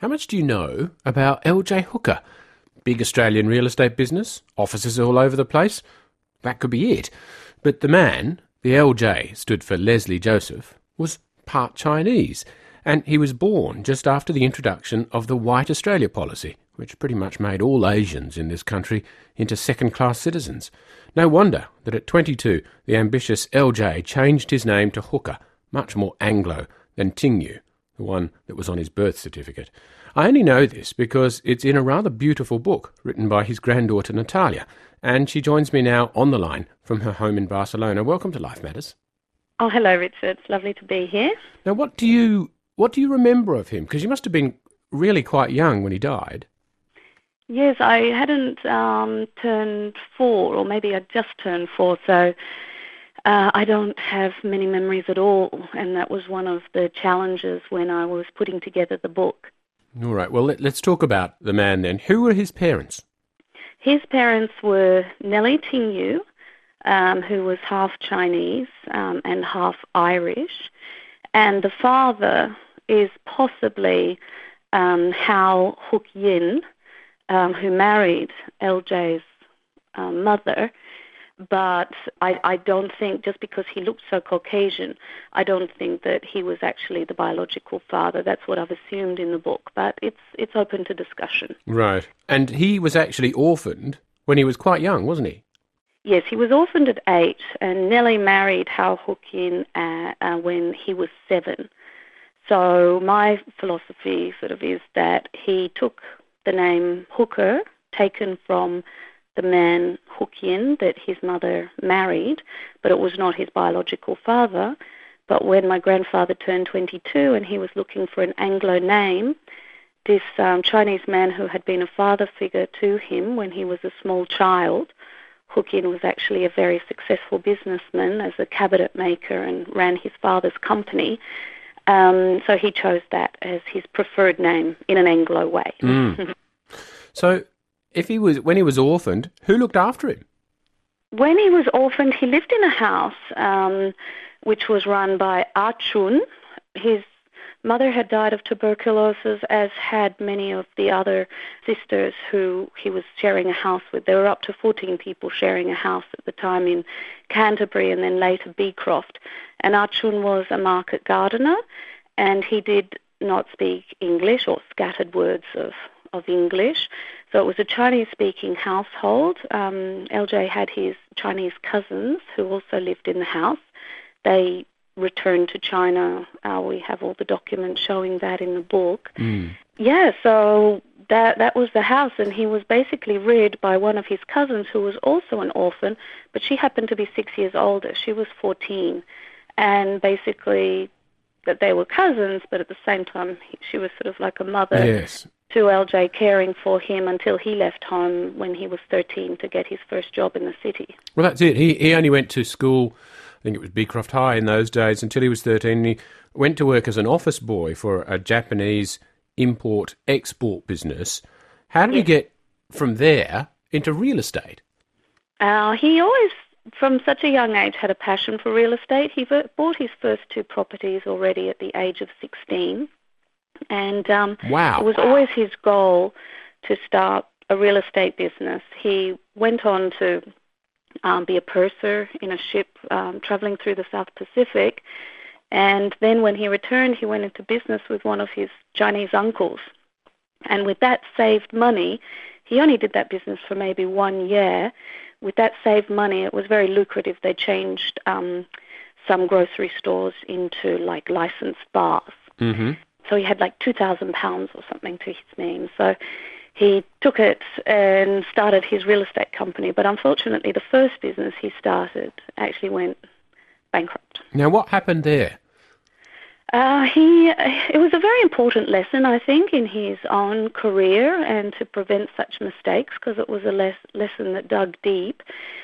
How much do you know about LJ Hooker? Big Australian real estate business, offices all over the place. That could be it. But the man, the LJ stood for Leslie Joseph, was part Chinese, and he was born just after the introduction of the White Australia policy, which pretty much made all Asians in this country into second-class citizens. No wonder that at 22, the ambitious LJ changed his name to Hooker, much more Anglo than Tingyu, the one that was on his birth certificate. I only know this because it's in a rather beautiful book written by his granddaughter Natalia, and she joins me now on the line from her home in Barcelona. Welcome to Life Matters. Oh, hello, Richard. It's lovely to be here. Now, what do you remember of him? Because you must have been really quite young when he died. Yes, I hadn't turned 4, or maybe I'd just turned 4, so I don't have many memories at all, and that was one of the challenges when I was putting together the book. All right, well, let's talk about the man then. Who were his parents? His parents were Nellie Tingyu, who was half Chinese and half Irish, and the father is possibly Hao Hook Yin, who married LJ's mother, but I don't think, just because he looked so Caucasian, I don't think that he was actually the biological father. That's what I've assumed in the book, but it's open to discussion. Right. And he was actually orphaned when he was quite young, wasn't he? Yes, he was orphaned at 8, and Nellie married Hao Hook Yin when he was 7. So my philosophy sort of is that he took the name Hooker, taken from the man Hook Yin that his mother married, but it was not his biological father. But when my grandfather turned 22 and he was looking for an Anglo name, this Chinese man who had been a father figure to him when he was a small child, Hook Yin was actually a very successful businessman as a cabinet maker and ran his father's company. So he chose that as his preferred name in an Anglo way. Mm. So when he was orphaned, who looked after him? When he was orphaned, he lived in a house which was run by Ah Chun. His mother had died of tuberculosis, as had many of the other sisters who he was sharing a house with. There were up to 14 people sharing a house at the time in Canterbury and then later Beecroft. And Ah Chun was a market gardener, and he did not speak English or scattered words of English. So it was a Chinese-speaking household. LJ had his Chinese cousins who also lived in the house. They returned to China. We have all the documents showing that in the book. Mm. Yeah, so that was the house, and he was basically reared by one of his cousins who was also an orphan, but she happened to be 6 years older. She was 14, and basically that they were cousins, but at the same time she was sort of like a mother. Yes. To LJ, caring for him until he left home when he was 13 to get his first job in the city. Well, that's it. He only went to school, I think it was Beecroft High in those days, until he was 13. He went to work as an office boy for a Japanese import-export business. How did he get from there into real estate? He always, from such a young age, had a passion for real estate. He bought his first 2 properties already at the age of 16. And Wow. It was always his goal to start a real estate business. He went on to be a purser in a ship traveling through the South Pacific. And then when he returned, he went into business with one of his Chinese uncles. And with that saved money, he only did that business for maybe 1 year. With that saved money, it was very lucrative. They changed some grocery stores into like licensed bars. Mm-hmm. So he had like £2,000 or something to his name. So he took it and started his real estate company. But unfortunately, the first business he started actually went bankrupt. Now, what happened there? It was a very important lesson, I think, in his own career and to prevent such mistakes, because it was a lesson that dug deep.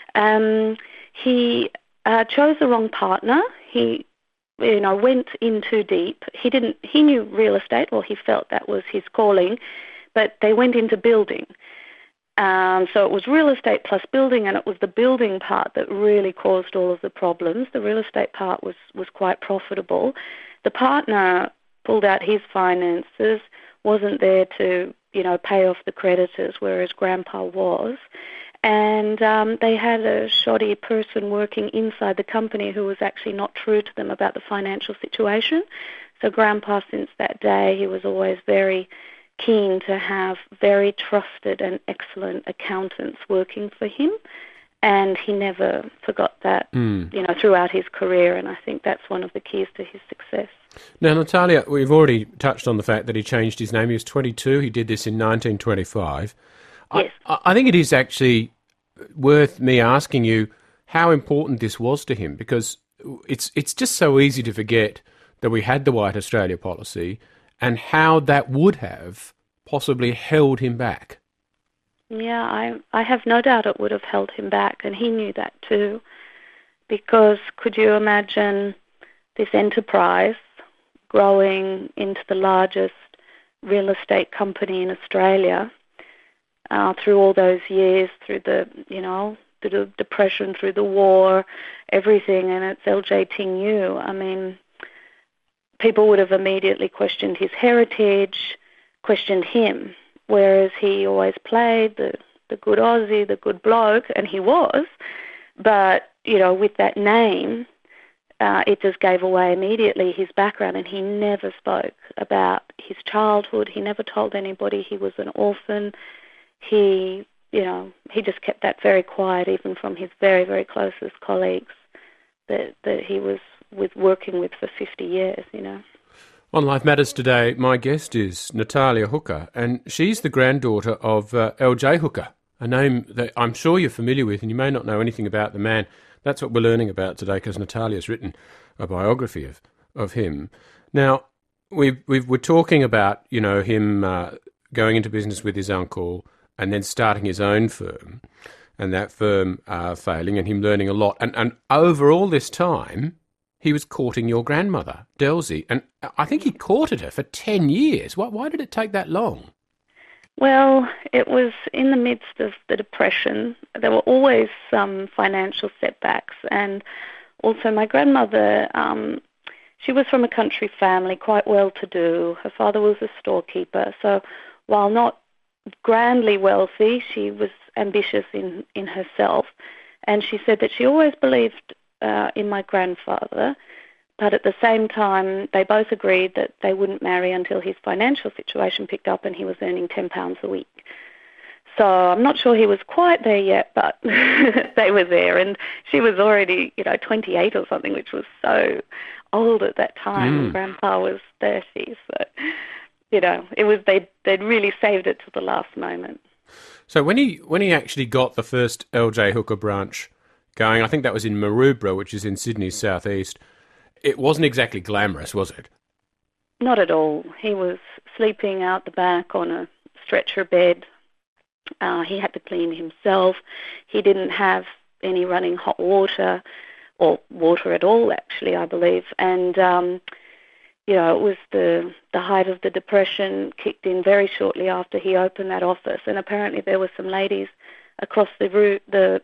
He chose the wrong partner. He went in too deep. He knew real estate, well, he felt that was his calling, but they went into building. So it was real estate plus building, and it was the building part that really caused all of the problems. The real estate part was quite profitable. The partner pulled out his finances, wasn't there to, pay off the creditors, whereas Grandpa was. And they had a shoddy person working inside the company who was actually not true to them about the financial situation. So Grandpa, since that day, he was always very keen to have very trusted and excellent accountants working for him. And he never forgot that, throughout his career. And I think that's one of the keys to his success. Now, Natalia, we've already touched on the fact that he changed his name. He was 22. He did this in 1925. Yes. I think it is actually worth me asking you how important this was to him, because it's just so easy to forget that we had the White Australia policy and how that would have possibly held him back. Yeah, I have no doubt it would have held him back, and he knew that too, because could you imagine this enterprise growing into the largest real estate company in Australia through all those years, through the Depression, through the war, everything, and it's LJ Ting Yu. I mean, people would have immediately questioned his heritage, questioned him, whereas he always played the good Aussie, the good bloke, and he was. But, with that name, it just gave away immediately his background, and he never spoke about his childhood. He never told anybody he was an orphan. He just kept that very quiet, even from his very, very closest colleagues that he was working with for 50 years, On Life Matters today, my guest is Natalia Hooker, and she's the granddaughter of L.J. Hooker, a name that I'm sure you're familiar with, and you may not know anything about the man. That's what we're learning about today, because Natalia's written a biography of him. Now, we're talking about, him going into business with his uncle and then starting his own firm, and that firm failing, and him learning a lot. And over all this time, he was courting your grandmother, Delzy, and I think he courted her for 10 years. Why did it take that long? Well, it was in the midst of the Depression. There were always some financial setbacks, and also my grandmother, she was from a country family, quite well-to-do. Her father was a storekeeper, so while not grandly wealthy, she was ambitious in herself, and she said that she always believed in my grandfather, but at the same time, they both agreed that they wouldn't marry until his financial situation picked up and he was earning £10 a week. So I'm not sure he was quite there yet, but they were there. And she was already, 28 or something, which was so old at that time. And Grandpa was 30. So, it was they'd really saved it to the last moment. So when he actually got the first L.J. Hooker branch going, I think that was in Maroubra, which is in Sydney's southeast, it wasn't exactly glamorous, was it? Not at all. He was sleeping out the back on a stretcher bed. He had to clean himself. He didn't have any running hot water, or water at all, actually, I believe. And, it was the height of the Depression, kicked in very shortly after he opened that office. And apparently there were some ladies across the road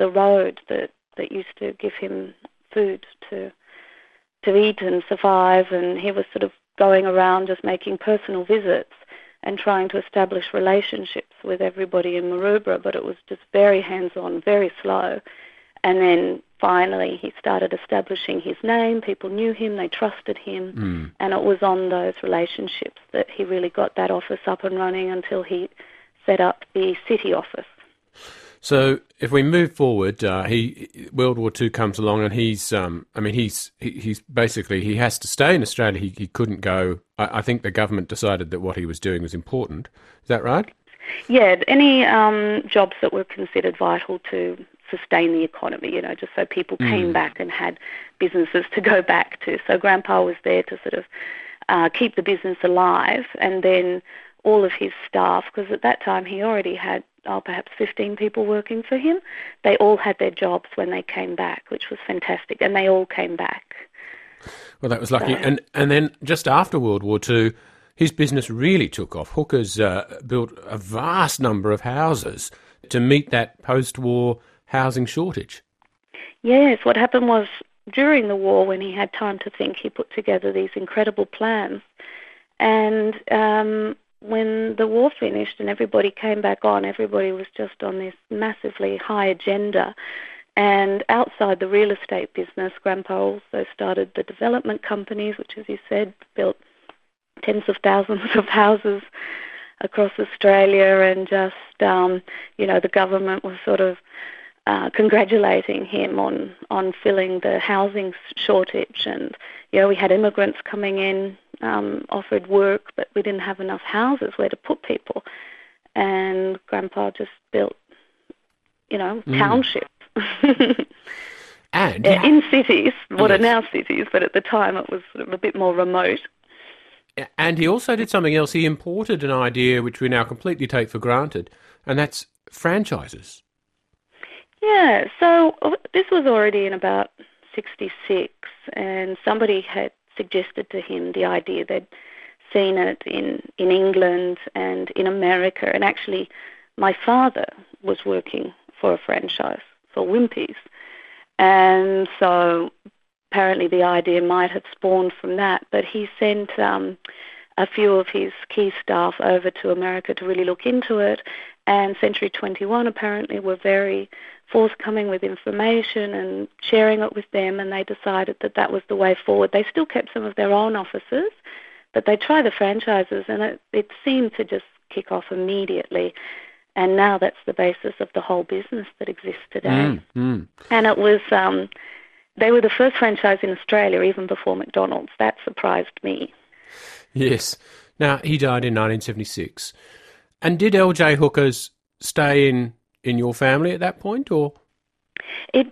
that used to give him food to eat and survive, and he was sort of going around just making personal visits and trying to establish relationships with everybody in Maroubra, but it was just very hands-on, very slow. And then finally he started establishing his name. People knew him, they trusted him, and it was on those relationships that he really got that office up and running until he set up the city office. So if we move forward, World War II comes along, and he's basically, he has to stay in Australia. He couldn't go. I think the government decided that what he was doing was important. Is that right? Yeah, any jobs that were considered vital to sustain the economy, just so people came back and had businesses to go back to. So Grandpa was there to sort of keep the business alive, and then all of his staff, because at that time he already had perhaps 15 people working for him. They all had their jobs when they came back, which was fantastic, and they all came back. Well, that was lucky. So, and then just after World War II, his business really took off. Hooker's built a vast number of houses to meet that post-war housing shortage. Yes, what happened was during the war, when he had time to think, he put together these incredible plans, and when the war finished and everybody came back on, everybody was just on this massively high agenda. And outside the real estate business, Grandpa also started the development companies, which, as you said, built tens of thousands of houses across Australia, and just, the government was sort of congratulating him on filling the housing shortage. And, we had immigrants coming in, offered work, but we didn't have enough houses where to put people. And Grandpa just built, townships. And in cities, what are now cities, but at the time it was sort of a bit more remote. And he also did something else. He imported an idea which we now completely take for granted, and that's franchises. Yeah, so this was already in about 66, and somebody had suggested to him the idea. They'd seen it in England and in America, and actually my father was working for a franchise for Wimpy's, and so apparently the idea might have spawned from that, but he sent a few of his key staff over to America to really look into it, and Century 21 apparently were very forthcoming with information and sharing it with them, and they decided that that was the way forward. They still kept some of their own offices, but they tried the franchises, and it seemed to just kick off immediately. And now that's the basis of the whole business that exists today. And it was, they were the first franchise in Australia, even before McDonald's. That surprised me. Yes. Now, he died in 1976. And did LJ Hookers stay in your family at that point, or? It,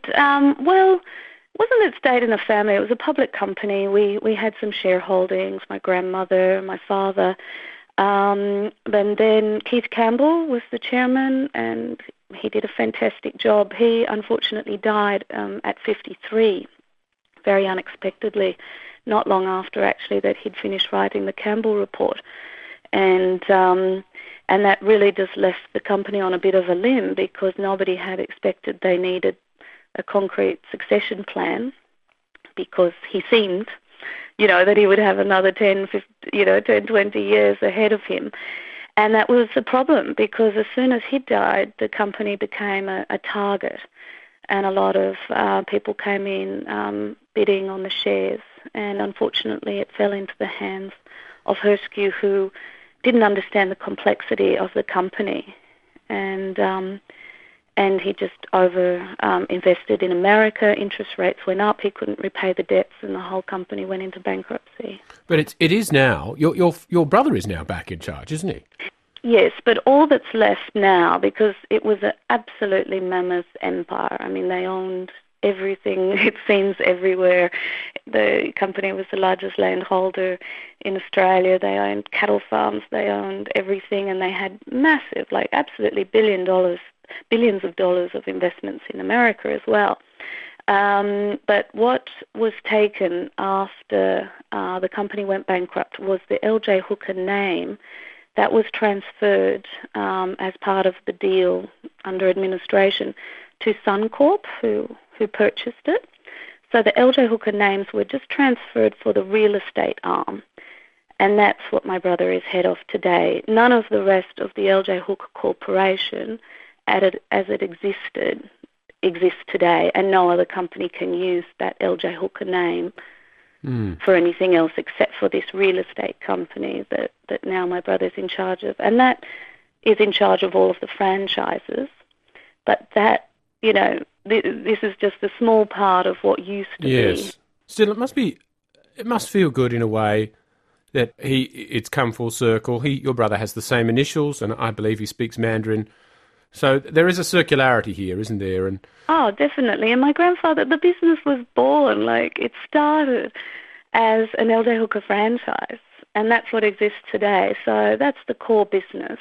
wasn't it stayed in the family? It was a public company. We had some shareholdings, my grandmother, my father. And then Keith Campbell was the chairman, and he did a fantastic job. He unfortunately died at 53, very unexpectedly, not long after actually that he'd finished writing the Campbell report. And that really just left the company on a bit of a limb, because nobody had expected they needed a concrete succession plan, because he seemed, that he would have another 10, 20 years ahead of him. And that was the problem, because as soon as he died, the company became a target, and a lot of people came in bidding on the shares, and unfortunately it fell into the hands of Herskew, who didn't understand the complexity of the company, and he just invested in America. Interest rates went up. He couldn't repay the debts, and the whole company went into bankruptcy. But it is now. Your brother is now back in charge, isn't he? Yes, but all that's left now, because it was an absolutely mammoth empire. I mean, they owned everything, it seems, everywhere. The company was the largest landholder in Australia. They owned cattle farms, they owned everything, and they had massive, absolutely billions of dollars of investments in America as well. But what was taken after the company went bankrupt was the LJ Hooker name that was transferred as part of the deal under administration to Suncorp, who purchased it. So the LJ Hooker names were just transferred for the real estate arm, and that's what my brother is head of today. None of the rest of the LJ Hooker Corporation, as it exists today, and no other company can use that LJ Hooker name for anything else except for this real estate company that now my brother's in charge of. And that is in charge of all of the franchises. But that, this is just a small part of what used to be. Yes. Still, it must feel good in a way that it's come full circle. Your brother has the same initials, and I believe he speaks Mandarin. So there is a circularity here, isn't there? Oh, definitely. And my grandfather, the business was born, it started as an LJ Hooker franchise, and that's what exists today. So that's the core business.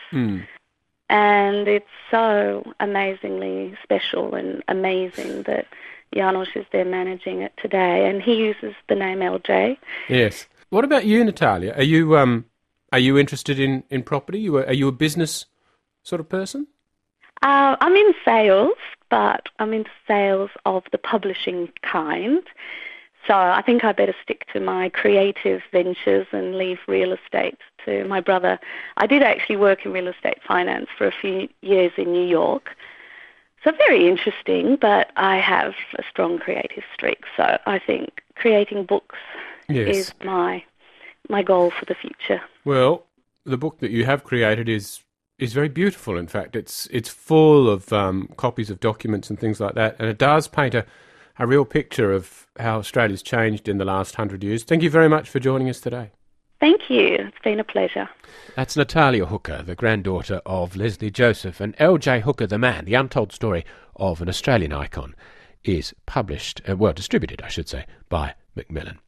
And it's so amazingly special and amazing that Janos is there managing it today, and he uses the name LJ. Yes. What about you, Natalia? Are you interested in property? Are you a business sort of person? I'm in sales, but I'm in sales of the publishing kind. So I think I better stick to my creative ventures and leave real estate to my brother. I did actually work in real estate finance for a few years in New York. So very interesting, but I have a strong creative streak. So I think creating books is my goal for the future. Well, the book that you have created is very beautiful. In fact, it's full of copies of documents and things like that, and it does paint a real picture of how Australia's changed in the last 100 years. Thank you very much for joining us today. Thank you. It's been a pleasure. That's Natalia Hooker, the granddaughter of Leslie Joseph, and L.J. Hooker, the man. The untold story of an Australian icon is published, distributed, I should say, by Macmillan.